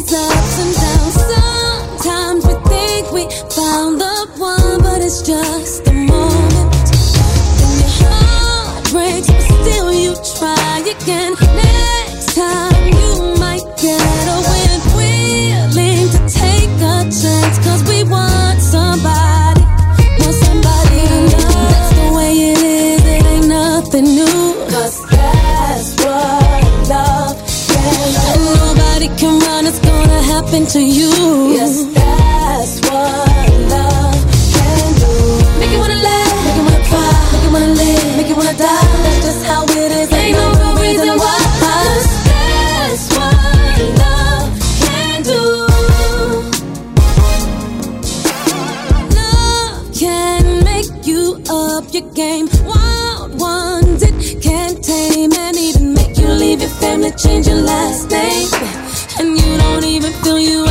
these ups and downs. Sometimes we think we found the one, but it's just a moment. Then your heart breaks, but still you try again. Next time you might get a win. Willing to take a chance, 'cause we want somebody to love. That's the way it is, it ain't nothing new. 'Cause that's what love can do. And nobody can run, it's gonna happen to you. Yes, that's what love can do. Make you wanna laugh, make you wanna cry, make you wanna live, make you wanna die. That's just how it is, ain't no real reason why. 'Cause that's what love can do. Love can make you up your game. Wild ones it can't tame, and even make you leave your family, change your last name, and you don't even feel you